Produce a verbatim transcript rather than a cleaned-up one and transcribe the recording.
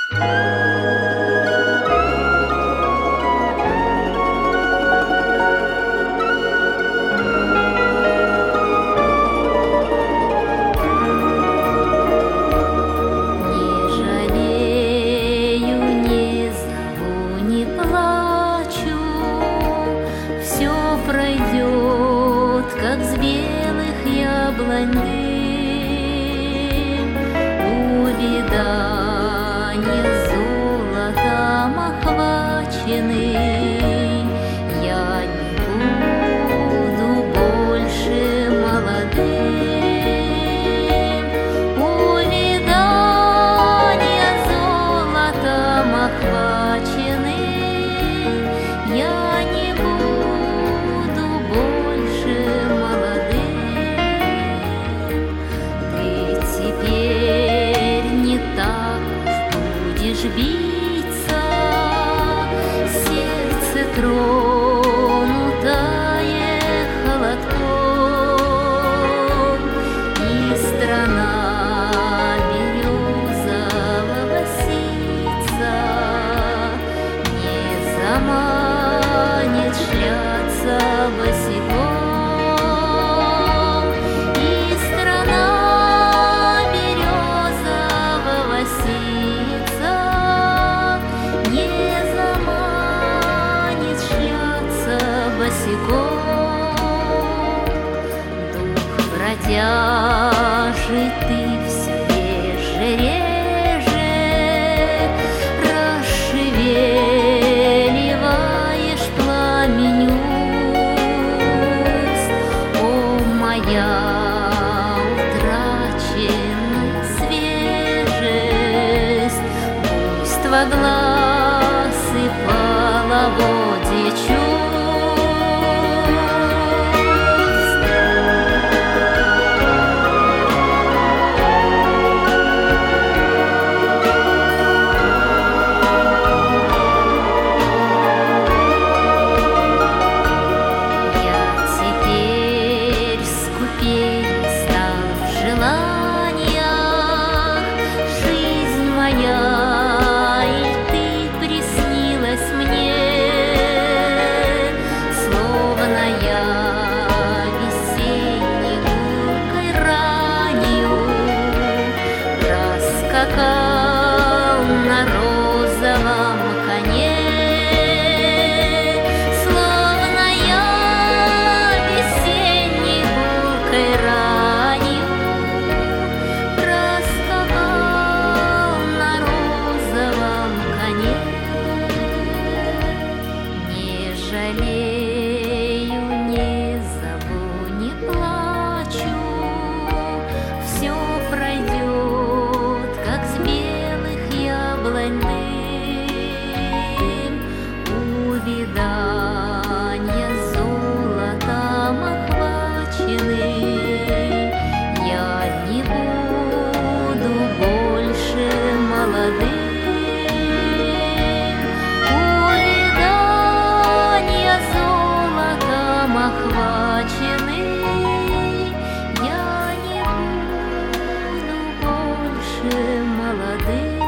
Как с белых яблонь дым, увядание золотом охваченный, я не буду больше молодым. Увядание золотом охваченный, я не буду больше биться, сердце тронутое холодком, и страна березового ситца не заманит шляться босиком. Дух бродяжий, ты все реже, реже расшевеливаешь пламень уст. О, моя утраченная свежесть, буйство глаз и половодье чувств. Скакал на розовом коне, словно я весенней гулкой ранью. Проскакал на розовом коне, не жалею, не зову, не плачу, все пройдет, как с белых яблонь дым. Увядание золотом охваченный, я не буду больше молодым. Увядание золотом охваченный, я не буду больше молодым.